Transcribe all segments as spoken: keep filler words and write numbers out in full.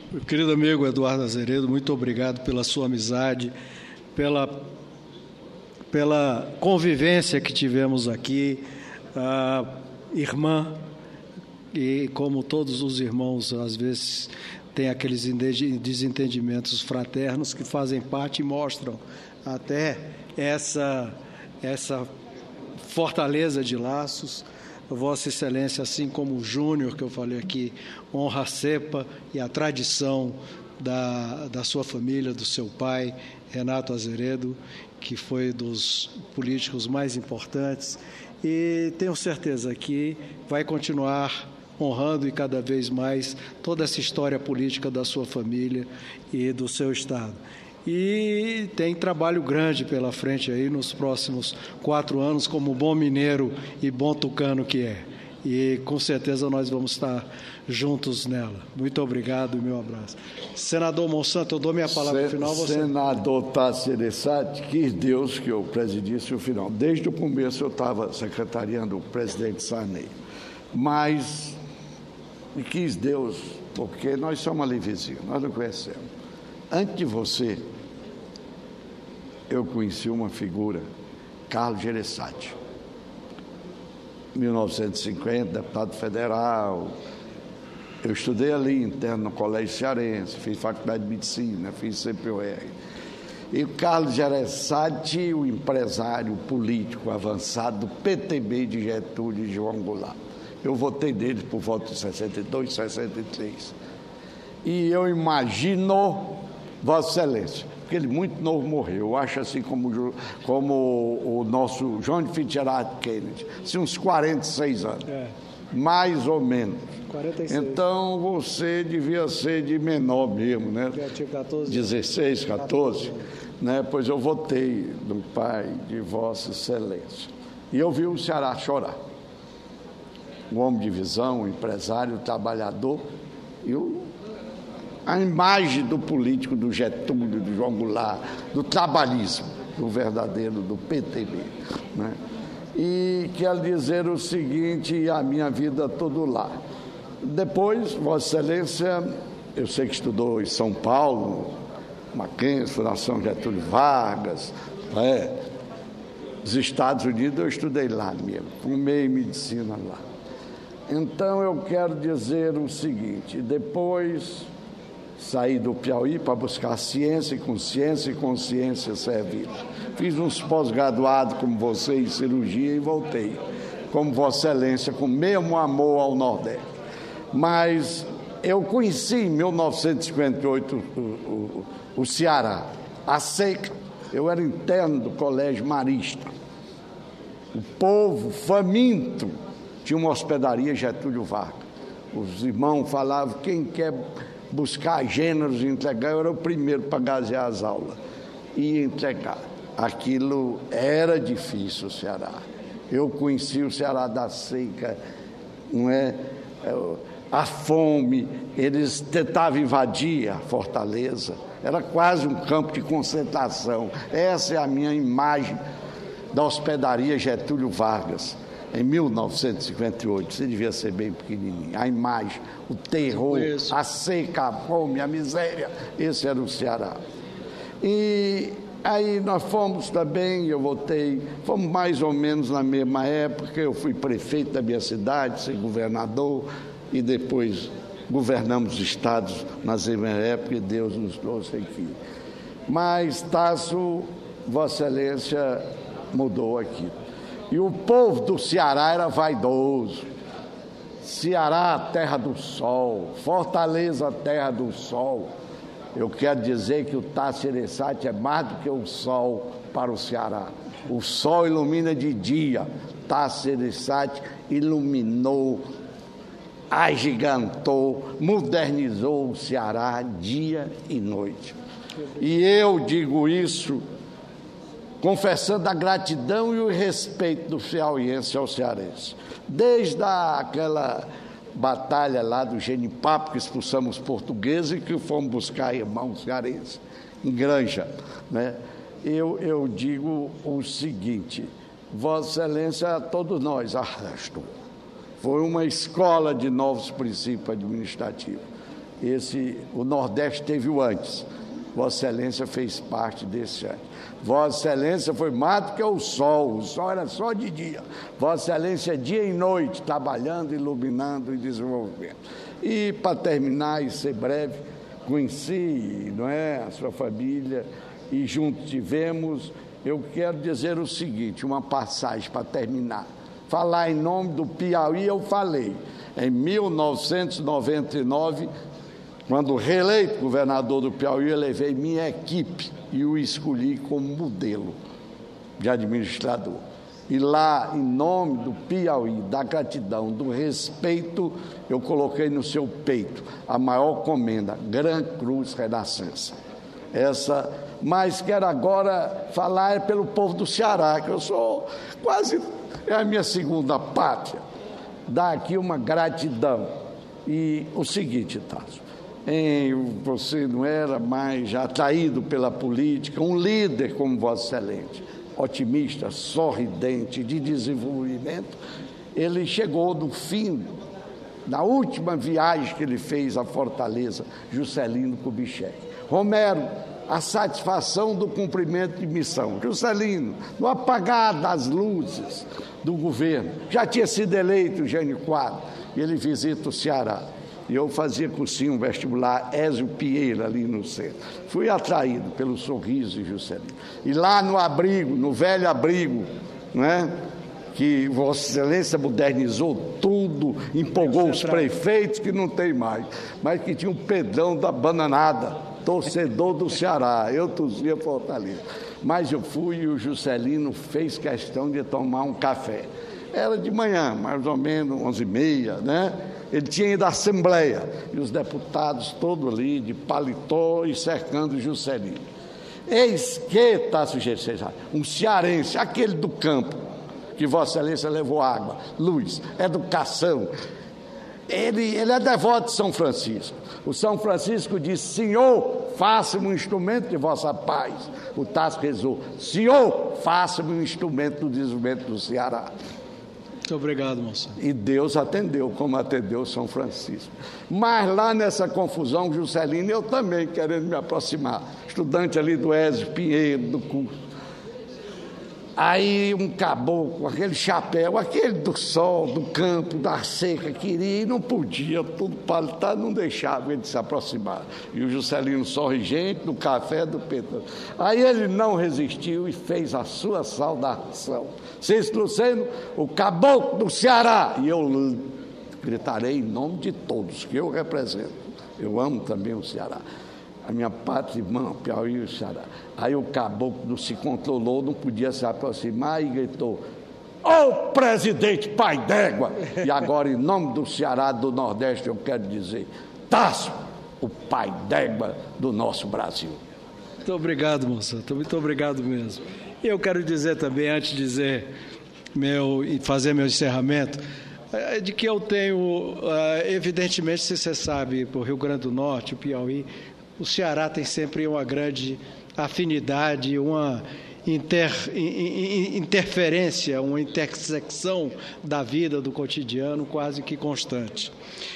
Meu querido amigo Eduardo Azeredo, muito obrigado pela sua amizade, pela, pela convivência que tivemos aqui. A irmã, e como todos os irmãos, às vezes tem aqueles desentendimentos fraternos que fazem parte e mostram até essa, essa fortaleza de laços. Vossa Excelência, assim como o Júnior, que eu falei aqui, honra a cepa e a tradição da, da sua família, do seu pai, Renato Azeredo, que foi dos políticos mais importantes, e tenho certeza que vai continuar honrando e cada vez mais toda essa história política da sua família e do seu Estado. E tem trabalho grande pela frente aí nos próximos quatro anos, como bom mineiro e bom tucano que é. E com certeza nós vamos estar juntos nela. Muito obrigado e meu abraço. Senador Monsanto, eu dou minha palavra Sen- final. Você... Senador Tássio Gereissati, quis Deus que eu presidisse o final. Desde o começo eu estava secretariando o presidente Sarney. Mas, e quis Deus, porque nós somos ali vizinhos, nós não conhecemos. Antes de você, eu conheci uma figura, Carlos Gereissati, mil novecentos e cinquenta, deputado federal. Eu estudei ali, interno no Colégio Cearense, fiz faculdade de medicina, fiz C P U R. E o Carlos Gereissati, o empresário político avançado do P T B de Getúlio e João Goulart. Eu votei nele por volta de sessenta e dois, sessenta e três. E eu imagino, Vossa Excelência, porque ele muito novo morreu, eu acho assim como, como o nosso John Fitzgerald Kennedy, assim, uns quarenta e seis anos, é. Mais ou menos. quarenta e seis. Então você devia ser de menor mesmo, né? Já tinha catorze. dezesseis, catorze, né? Pois eu votei no pai de Vossa Excelência. E eu vi o Ceará chorar. Um homem de visão, um empresário, trabalhador, e o a imagem do político, do Getúlio, do João Goulart, do trabalhismo, do verdadeiro, do P T B, né? E quero dizer o seguinte, a minha vida toda lá. Depois, Vossa Excelência, eu sei que estudou em São Paulo, Mackenzie, Fundação Getúlio Vargas, é, os Estados Unidos, eu estudei lá mesmo, formei medicina lá. Então, eu quero dizer o seguinte, depois... saí do Piauí para buscar ciência e consciência e consciência servir. Fiz uns pós-graduados como você em cirurgia e voltei, como Vossa Excelência, com mesmo amor ao Nordeste. Mas eu conheci em mil novecentos e cinquenta e oito o, o, o Ceará, a seca. Eu era interno do Colégio Marista. O povo faminto tinha uma hospedaria Getúlio Vargas. Os irmãos falavam, quem quer buscar gêneros e entregar, eu era o primeiro para gazear as aulas e entregar. Aquilo era difícil, o Ceará. Eu conheci o Ceará da seca, não é? A fome, eles tentavam invadir a fortaleza, era quase um campo de concentração. Essa é a minha imagem da hospedaria Getúlio Vargas. Em mil novecentos e cinquenta e oito, você devia ser bem pequenininho. A imagem, o terror, a seca, a fome, a miséria, esse era o Ceará. E aí nós fomos também, eu voltei, fomos mais ou menos na mesma época, eu fui prefeito da minha cidade, fui governador, e depois governamos os estados na mesma época, e Deus nos trouxe aqui. Mas, Tássio, Vossa Excelência mudou aqui. E o povo do Ceará era vaidoso. Ceará, terra do sol. Fortaleza, terra do sol. Eu quero dizer que o Tássio Gereissati é mais do que o sol para o Ceará. O sol ilumina de dia. Tássio Gereissati iluminou, agigantou, modernizou o Ceará dia e noite. E eu digo isso confessando a gratidão e o respeito do piauiense ao cearense. Desde a, aquela batalha lá do Genipapo, que expulsamos os portugueses e que fomos buscar irmãos cearenses em Granja, né? Eu, eu digo o seguinte, Vossa Excelência, todos nós arrastam. Foi uma escola de novos princípios administrativos. esse, o Nordeste teve o antes. Vossa Excelência fez parte desse antes. Vossa Excelência foi mais do que o sol, o sol era só de dia. Vossa Excelência dia e noite, trabalhando, iluminando e desenvolvendo. E para terminar e ser breve, conheci, não é, a sua família e juntos tivemos. Eu quero dizer o seguinte, uma passagem para terminar. Falar em nome do Piauí eu falei. Em mil novecentos e noventa e nove, quando reeleito governador do Piauí, eu levei minha equipe e o escolhi como modelo de administrador. E lá, em nome do Piauí, da gratidão, do respeito, eu coloquei no seu peito a maior comenda, Gran Cruz Renascença. Essa, mas quero agora falar pelo povo do Ceará, que eu sou quase, é a minha segunda pátria. Dar aqui uma gratidão. E o seguinte, Tasso, você não era mais já atraído pela política, um líder como Vossa Excelência, otimista, sorridente, de desenvolvimento. Ele chegou no fim, na última viagem que ele fez à Fortaleza, Juscelino Kubitschek. Romero, a satisfação do cumprimento de missão. Juscelino, no apagar das luzes do governo, já tinha sido eleito Jânio Quadros, e ele visita o Ceará. E eu fazia cursinho vestibular Ézio Pinheiro ali no centro. Fui atraído pelo sorriso de Juscelino. E lá no abrigo, no velho abrigo, né, que Vossa Excelência modernizou tudo, empolgou os prefeitos, que não tem mais, mas que tinha um Pedrão da Bananada, torcedor do Ceará. Eu torcia Fortaleza. Mas eu fui e o Juscelino fez questão de tomar um café. Era de manhã, mais ou menos, onze e meia, né? Ele tinha ido à Assembleia, e os deputados todos ali, de paletó e cercando o Juscelino. Eis que, Tasso Gereissati, um cearense, aquele do campo, que Vossa Excelência levou água, luz, educação. Ele, ele é devoto de São Francisco. O São Francisco disse, Senhor, faça-me um instrumento de vossa paz. O Tasso rezou, Senhor, faça-me um instrumento do desenvolvimento do Ceará. Muito obrigado, moça. E Deus atendeu, como atendeu São Francisco. Mas lá nessa confusão, Juscelino, eu também querendo me aproximar, estudante ali do Ézio Pinheiro, do curso. Aí um caboclo, aquele chapéu, aquele do sol, do campo, da seca, queria e não podia, tudo palitado, não deixava ele se aproximar. E o Juscelino sorrigente, do café, do Pedro. Aí ele não resistiu e fez a sua saudação. Cícero Luceno, o caboclo do Ceará. E eu gritarei em nome de todos que eu represento. Eu amo também o Ceará. A minha pátria irmã, Piauí e o Ceará. Aí o caboclo não se controlou, não podia se aproximar e gritou, ô presidente pai d'égua! E agora, em nome do Ceará, do Nordeste, eu quero dizer, Tasso, o pai d'égua do nosso Brasil. Muito obrigado, moça. Muito obrigado mesmo. E eu quero dizer também, antes de dizer meu, e fazer meu encerramento, de que eu tenho, evidentemente, se você sabe, para o Rio Grande do Norte, o Piauí, o Ceará tem sempre uma grande afinidade, uma inter, interferência, uma intersecção da vida, do cotidiano, quase que constante.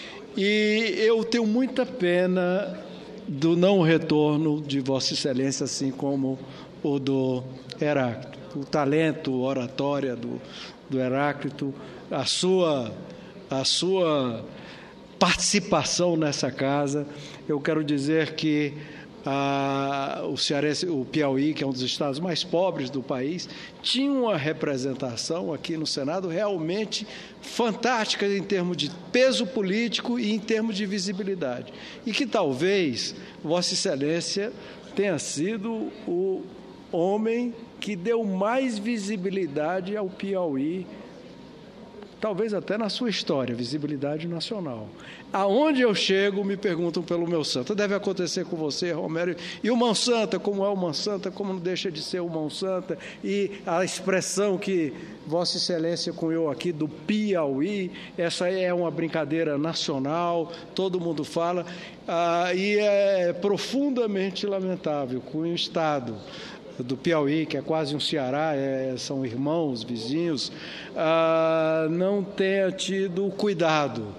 E eu tenho muita pena do não retorno de Vossa Excelência, assim como o do Heráclito. O talento, a oratória do, do Heráclito, a sua, a sua participação nessa casa. Eu quero dizer que a, o, Cearense, o Piauí, que é um dos estados mais pobres do país, tinha uma representação aqui no Senado realmente fantástica em termos de peso político e em termos de visibilidade. E que talvez Vossa Excelência tenha sido o homem que deu mais visibilidade ao Piauí, talvez até na sua história, visibilidade nacional. Aonde eu chego, me perguntam pelo meu santo. Deve acontecer com você, Romero. E o Mão Santa, como é o Mão Santa, como não deixa de ser o Mão Santa. E a expressão que Vossa Excelência cunhou aqui do Piauí, essa é uma brincadeira nacional, todo mundo fala, ah, e é profundamente lamentável que o Estado do Piauí, que é quase um Ceará, é, são irmãos, vizinhos, ah, não tenha tido cuidado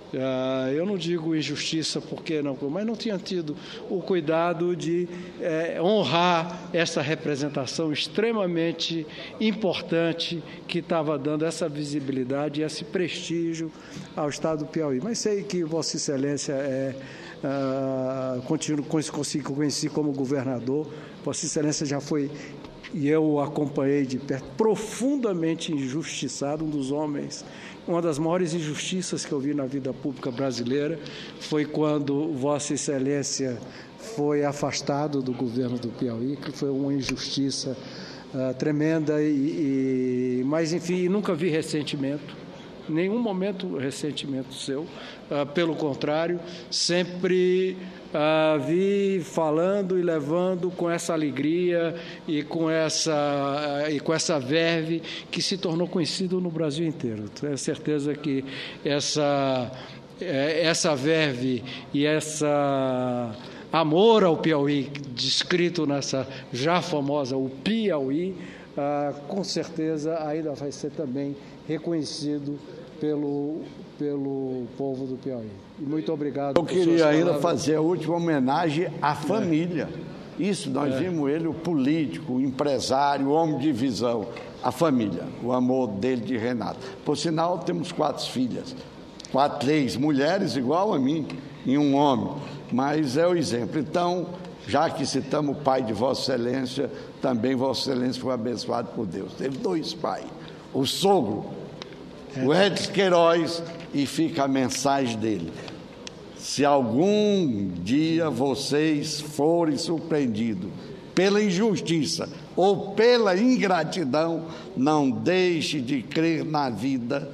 Uh, eu não digo injustiça, porque não, mas não tinha tido o cuidado de eh, honrar essa representação extremamente importante que estava dando essa visibilidade e esse prestígio ao Estado do Piauí. Mas sei que Vossa Excelência é, uh, continuo, consigo conheci como governador. Vossa Excelência já foi, e eu o acompanhei de perto, profundamente injustiçado, um dos homens. Uma das maiores injustiças que eu vi na vida pública brasileira foi quando Vossa Excelência foi afastado do governo do Piauí, que foi uma injustiça uh, tremenda, e, e, mas, enfim, nunca vi ressentimento, em nenhum momento ressentimento seu, uh, pelo contrário, sempre uh, vi falando e levando com essa alegria e com essa, uh, e com essa verve que se tornou conhecido no Brasil inteiro. Tenho certeza que essa, essa verve e essa amor ao Piauí, descrito nessa já famosa, o Piauí, uh, com certeza ainda vai ser também reconhecido pelo, pelo povo do Piauí. E muito obrigado. Eu queria ainda fazer a última homenagem à família. É. Isso, nós é. vimos ele, o político, o empresário, o homem de visão, a família, o amor dele de Renato. Por sinal, temos quatro filhas, quatro, três mulheres igual a mim e um homem, mas é o exemplo. Então, já que citamos o pai de Vossa Excelência, também Vossa Excelência foi abençoado por Deus. Teve dois pais, o sogro, o Edson Queiroz, e fica a mensagem dele: se algum dia vocês forem surpreendidos pela injustiça ou pela ingratidão, não deixe de crer na vida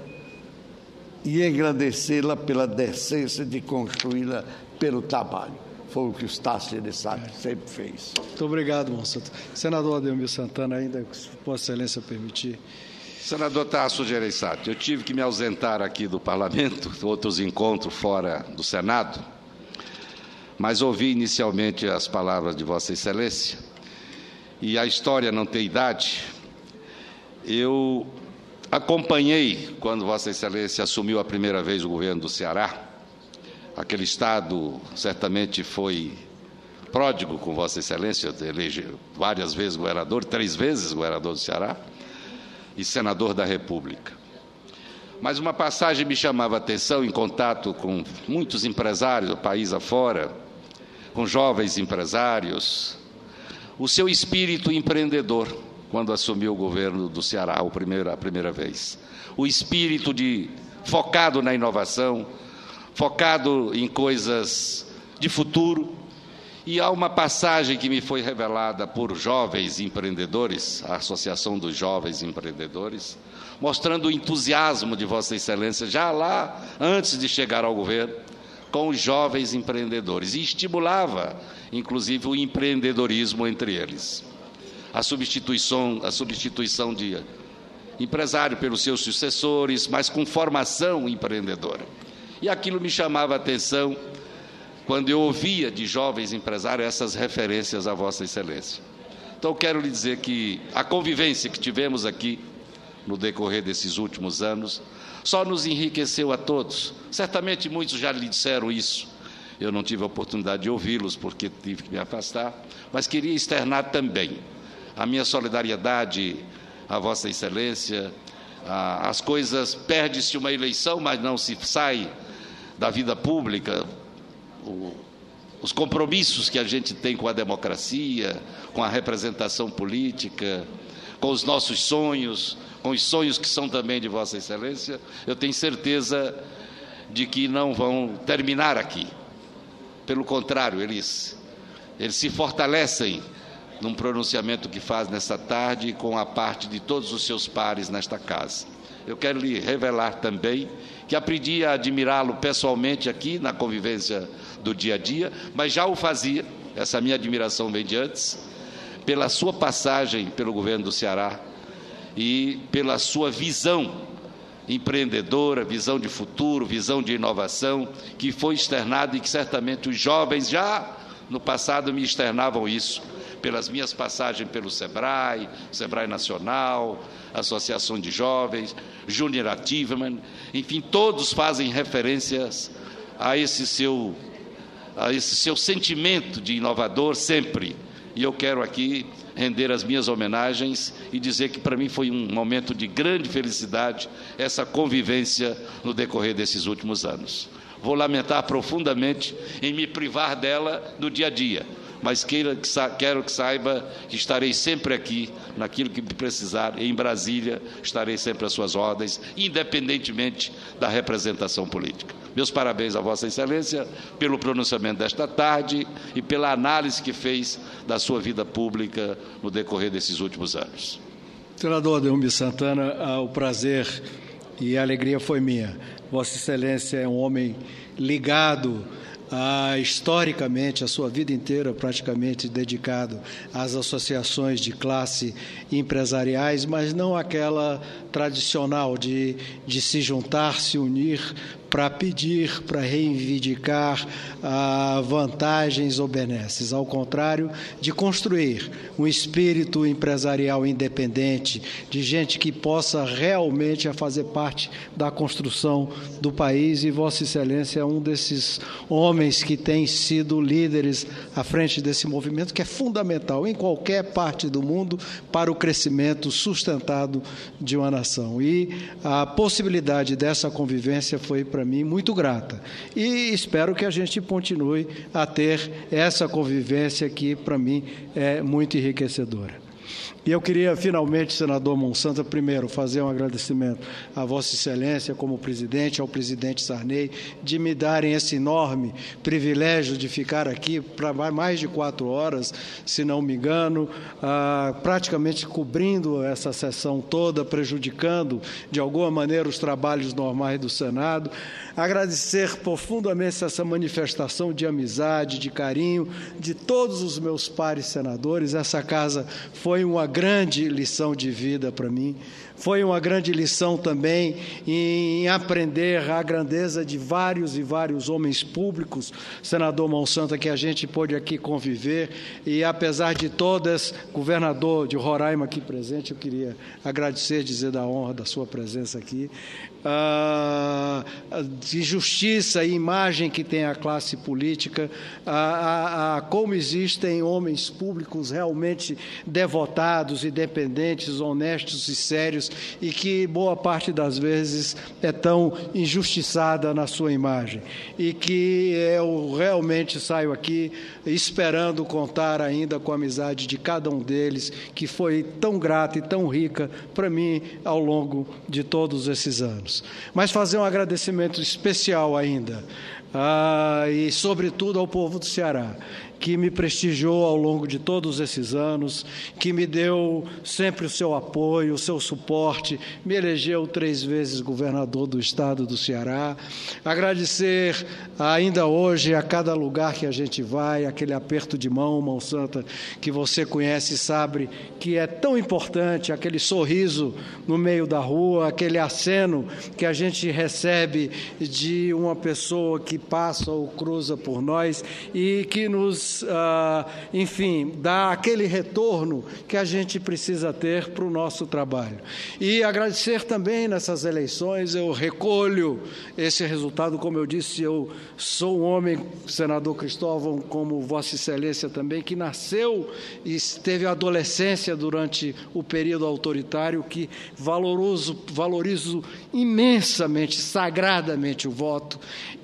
e engrandecê-la pela decência de construí-la pelo trabalho. Foi o que o Estácio Gereissati sempre fez. Muito obrigado, Monsanto. Senador Ademir Santana, ainda, se Vossa Excelência permitir. Senador Tasso Gereissati, eu tive que me ausentar aqui do Parlamento, outros encontros fora do Senado, mas ouvi inicialmente as palavras de Vossa Excelência, e a história não tem idade. Eu acompanhei, quando Vossa Excelência assumiu a primeira vez o governo do Ceará. Aquele Estado certamente foi pródigo com Vossa Excelência, elegeu várias vezes governador, três vezes governador do Ceará, e senador da República. Mas uma passagem me chamava a atenção, em contato com muitos empresários do país afora, com jovens empresários, o seu espírito empreendedor, quando assumiu o governo do Ceará a primeira, a primeira vez. O espírito de, focado na inovação, focado em coisas de futuro. E há uma passagem que me foi revelada por jovens empreendedores, a Associação dos Jovens Empreendedores, mostrando o entusiasmo de Vossa Excelência, já lá, antes de chegar ao governo, com os jovens empreendedores, e estimulava, inclusive, o empreendedorismo entre eles. A substituição, a substituição de empresário pelos seus sucessores, mas com formação empreendedora. E aquilo me chamava a atenção quando eu ouvia de jovens empresários essas referências a Vossa Excelência. Então, quero lhe dizer que a convivência que tivemos aqui no decorrer desses últimos anos só nos enriqueceu a todos. Certamente muitos já lhe disseram isso. Eu não tive a oportunidade de ouvi-los porque tive que me afastar, mas queria externar também a minha solidariedade a Vossa Excelência. As coisas, perde-se uma eleição, mas não se sai da vida pública. O, os compromissos que a gente tem com a democracia, com a representação política, com os nossos sonhos, com os sonhos que são também de Vossa Excelência, eu tenho certeza de que não vão terminar aqui. Pelo contrário, eles, eles se fortalecem num pronunciamento que faz nesta tarde com a parte de todos os seus pares nesta casa. Eu quero lhe revelar também que aprendi a admirá-lo pessoalmente aqui na convivência do dia a dia, mas já o fazia, essa minha admiração vem de antes, pela sua passagem pelo governo do Ceará e pela sua visão empreendedora, visão de futuro, visão de inovação, que foi externada e que certamente os jovens já no passado me externavam isso, pelas minhas passagens pelo SEBRAE, SEBRAE Nacional, Associação de Jovens, Junior Achievement, enfim, todos fazem referências a esse seu, a esse seu sentimento de inovador sempre. E eu quero aqui render as minhas homenagens e dizer que para mim foi um momento de grande felicidade essa convivência no decorrer desses últimos anos. Vou lamentar profundamente em me privar dela no dia a dia, mas queira que sa- quero que saiba que estarei sempre aqui, naquilo que precisar, em Brasília, estarei sempre às suas ordens, independentemente da representação política. Meus parabéns a Vossa Excelência pelo pronunciamento desta tarde e pela análise que fez da sua vida pública no decorrer desses últimos anos. Senador Ademir Santana, o prazer e a alegria foi minha. Vossa Excelência é um homem ligado a, historicamente, a sua vida inteira praticamente dedicado às associações de classe empresariais, mas não aquela tradicional de, de se juntar, se unir para pedir, para reivindicar ah, vantagens ou benesses. Ao contrário, de construir um espírito empresarial independente, de gente que possa realmente fazer parte da construção do país, e Vossa Excelência é um desses homens que tem sido líderes à frente desse movimento, que é fundamental em qualquer parte do mundo para o crescimento sustentado de uma nação. E a possibilidade dessa convivência foi, para mim, muito grata. E espero que a gente continue a ter essa convivência que, para mim, é muito enriquecedora. E eu queria, finalmente, senador Monsanto, primeiro, fazer um agradecimento à Vossa Excelência como presidente, ao presidente Sarney, de me darem esse enorme privilégio de ficar aqui para mais de quatro horas, se não me engano, ah, praticamente cobrindo essa sessão toda, prejudicando, de alguma maneira, os trabalhos normais do Senado. Agradecer profundamente essa manifestação de amizade, de carinho de todos os meus pares senadores. Essa casa foi uma grande lição de vida para mim. Foi uma grande lição também em aprender a grandeza de vários e vários homens públicos, senador Monsanto, que a gente pôde aqui conviver. E, apesar de todas, governador de Roraima aqui presente, eu queria agradecer, dizer da honra da sua presença aqui. Ah, de justiça e imagem que tem a classe política, a, a, a, como existem homens públicos realmente devotados, independentes, honestos e sérios, e que boa parte das vezes é tão injustiçada na sua imagem, e que eu realmente saio aqui esperando contar ainda com a amizade de cada um deles, que foi tão grata e tão rica para mim ao longo de todos esses anos. Mas fazer um agradecimento especial ainda, ah, e sobretudo ao povo do Ceará, que me prestigiou ao longo de todos esses anos, que me deu sempre o seu apoio, o seu suporte, me elegeu três vezes governador do estado do Ceará. Agradecer ainda hoje a cada lugar que a gente vai, aquele aperto de mão, mão santa, que você conhece e sabe que é tão importante, aquele sorriso no meio da rua, aquele aceno que a gente recebe de uma pessoa que passa ou cruza por nós e que nos Uh, enfim, dá aquele retorno que a gente precisa ter para o nosso trabalho. E agradecer também nessas eleições, eu recolho esse resultado, como eu disse, eu sou um homem, senador Cristóvão, como Vossa Excelência também, que nasceu e teve adolescência durante o período autoritário, que valorizo, valorizo imensamente, sagradamente o voto,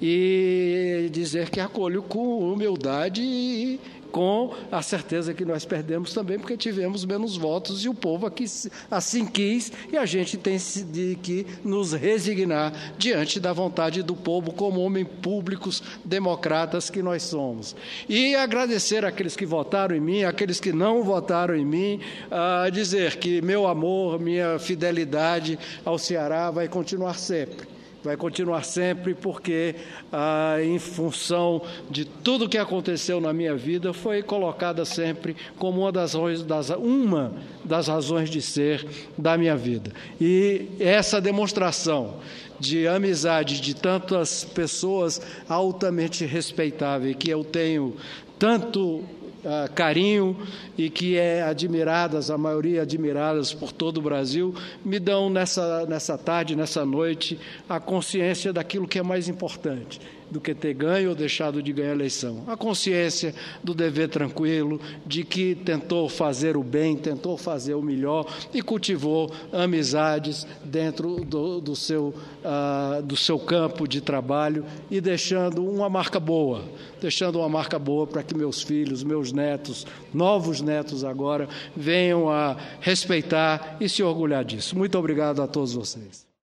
e dizer que acolho com humildade e com a certeza que nós perdemos também, porque tivemos menos votos e o povo aqui assim quis, e a gente tem de que nos resignar diante da vontade do povo como homens públicos, democratas que nós somos. E agradecer àqueles que votaram em mim, àqueles que não votaram em mim, a dizer que meu amor, minha fidelidade ao Ceará vai continuar sempre. Vai continuar sempre porque, ah, em função de tudo que aconteceu na minha vida, foi colocada sempre como uma das, das, uma das razões de ser da minha vida. E essa demonstração de amizade de tantas pessoas altamente respeitáveis, que eu tenho tanto uh, carinho e que é admiradas, a maioria admiradas por todo o Brasil, me dão nessa, nessa tarde, nessa noite, a consciência daquilo que é mais importante do que ter ganho ou deixado de ganhar a eleição. A consciência do dever tranquilo, de que tentou fazer o bem, tentou fazer o melhor e cultivou amizades dentro do, do, seu, uh, do seu campo de trabalho e deixando uma marca boa, deixando uma marca boa para que meus filhos, meus netos, novos netos agora, venham a respeitar e se orgulhar disso. Muito obrigado a todos vocês.